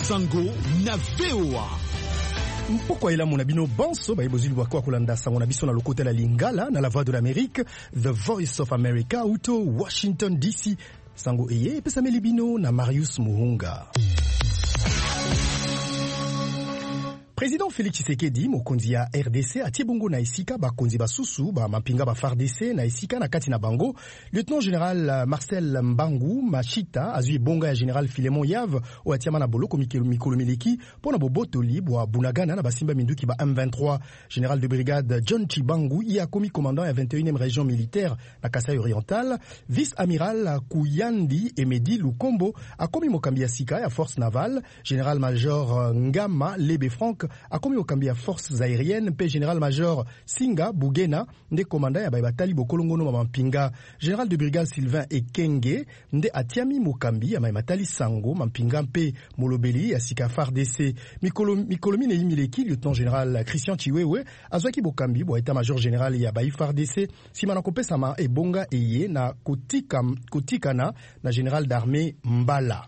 Sango na VOA. Pourquoi il a mon abino banso ba ibozili wakwa kulanda sango na biso na lokote la lingala na la voix de l'Amérique, The Voice of America auto Washington DC. Sango eye pesa melibino na Marius Muhunga. Président Félix Tshisekedi mokonzi ya RDC atie bongo na esika bakonzi basusu ba mapinga ba FARDC na esika na kati na bango. Lieutenant général Marcel Mbangu Machita azui bonga ya général Philemon Yave o atiama na boloko mikolo miliki pona boboto libwa bunagana na basimba minduki ba M23. Général de brigade John Chibangu ya komi commandant ya 21e région militaire na Kasai oriental. Vice-amiral Kuyandi Emedi Lukombo a komi mokambi ya sika ya force navale. Général major Ngama Lebe Franck akomi okambi ya forces aériennes pe général-major Singa Bugena nde commandant ya batali bokolongono mampinga. Général de brigade Sylvain Ekenge nde atiami mokambi ya matali sango mampinga pe molobeli ya sika FARDC. Mikolomi ne imileki lieutenant général Christian Chiwewe azwaki bokambi bo état-major général ya bai FARDC simana kopesama ebonga eye na kotikana na général d'armée Mbala.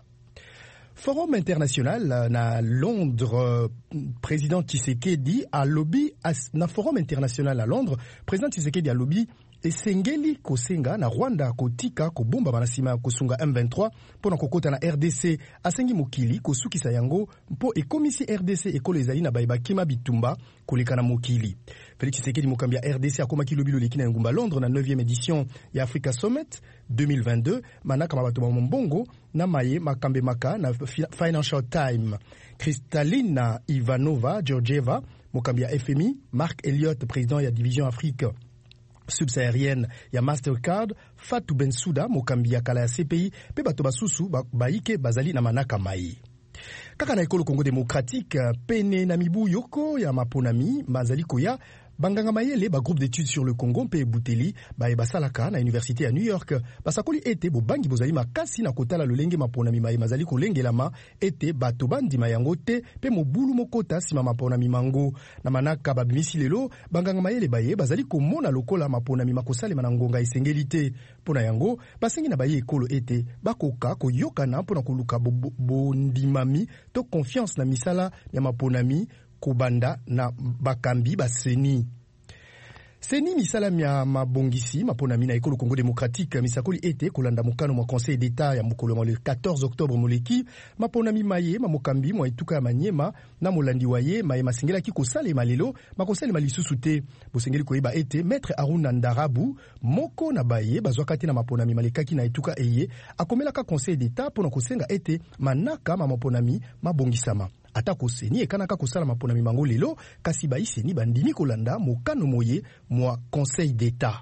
Forum international na Londres, président Tshisekedi a lobby na Forum international à Londres, président Tshisekedi a lobby esengeli kosenga na Rwanda kotika kobomba banasima kosunga M23 pona kokota na RDC asengi mokili kosukisa yango mpo ekomisi RDC ekolo ezali na bayeba kima bitumba koleka na mokili. Félix Tshisekedi mokambi ya RDC akomaki lobby loleki na ngumba Londres na 9e édition ya Africa Summit 2022 manaka mabato ba mbongo na maye makambe maka na Financial Times. Kristalina Ivanova Georgieva mokambi ya FMI, Marc Elliott président ya division Afrique subsaharienne ya Mastercard, Fatou Bensouda mokambi ya kala ya CPI pe bato basusu baike bazali na manaka mai. Kaka na ekolo Congo démocratique pene na mibu yoko ya maponami mazali koya banganga mayele ba groupe d'études sur le Congo pe Bouteli ba basalaka na université à New York basakoli ete bo bangi bozali makasi na kotala lolenge maponami mai mazali kolengelama ete bato bandi mayango te pe mobulu mokota sima maponami mango na manaka babimisi lelo banganga mayele baye bazali komona lokola maponami makosale manangonga esengelite pona yango basengi na baye ekolo ete bakoka koyokana pona koluka bondimami to confiance na misala ya maponami kubanda na bakambi baseni. Seni misala mya mabongisi maponami na ekolo Congo démocratique misakoli ete kolanda mokano mwa conseil d'état ya mokolo le 14 octobre moleki maponami maye mamokambi mwa etuka ya manyema na molandi waye maye masengela ki kosale malelo makosale malisusu te bosengeli koyeba ete maître Aruna Ndarabu moko na baye bazwakati na maponami malekaki na etuka eye akomelaka conseil d'état pona kosenga ete manaka maponami mabongisama. Atako seni ekanaka kosala maponami mango lelo kasi baiseni bandimi kolanda mokano moye mwa conseil d'état.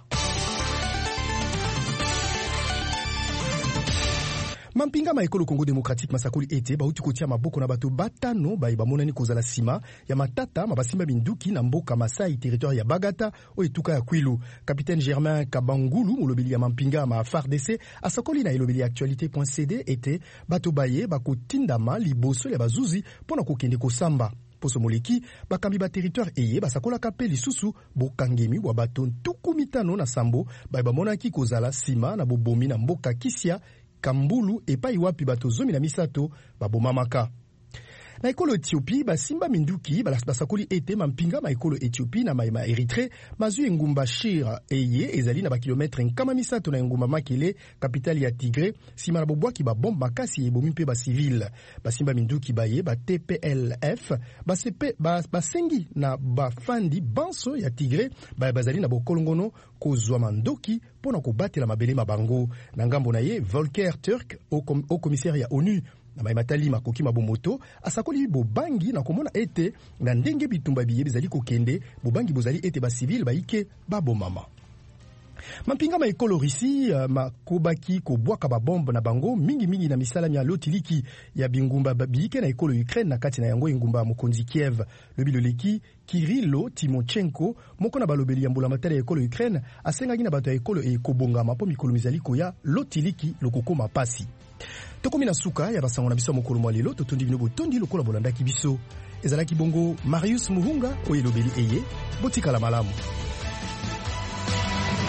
Mampinga ma ekolo Congo démocratique masakoli ete bauti kotia maboko na bato batano ba monani kozala sima ya matata mabasimba binduki na mboka Masai territoire ya Bagata o etuka ya Kwilu. Capitaine Germain Kabangulu molobeli ya mampinga ma FARDC asakoli na elobeli actualité.cd ete bato baye bakotindama liboso ya bazuzi pona kokende kosamba. Poso moleki bakambi ba territoire eye basakola kape lisusu bokangemi wa bato ntukumitano na sambo ba monaki kozala sima na bobomi na mboka Kisia Kambulu epai wapi bato zomi na misato babomamaka. Na ekolo Ethiopie basimba minduki basakoli ete mampinga ma ekolo Ethiopie na maima Eritre mazui ngumba Shira eye ezali na ba kilometre nkama misato na ngumba Makele capitale ya Tigre sima na bobwaki ba bombe makasi ebomi mpe ba civil. Basimba minduki baye ba TPLF basengi na bafandi banso ya Tigre bazali na bokolongono kozwa mandoki pona kobatela mabele mabango na ngambo na ye Volker Turk au commissaire ya ONU na maimatali makoki mabomoto asakoli bobangi na komona ete na ndenge bitumba biye bizali kokende bobangi bozali ete ba civil baike babomama. Mampinga ma ekolo Russie makobaki kobwaka ba bombe na bango mingi na misala mya lotiliki ya bingumba babike na ekolo Ukraine na kati na yango ingumba mokonzi Kiev. Le biloleki Kirilo Timochenko moko na balobeli ya mbula matala ya ekolo Ukraine asengaki na bato ya ekolo ekobonga mapo mikolo mizali koya lotiliki lokoko mapasi. Tokomi na suka ya basango na biso mokolo mwa lelo totondi bino botondi lokola bolandaki biso ezalaki bongo Marius Muhunga oyelobeli eye botika la malamu.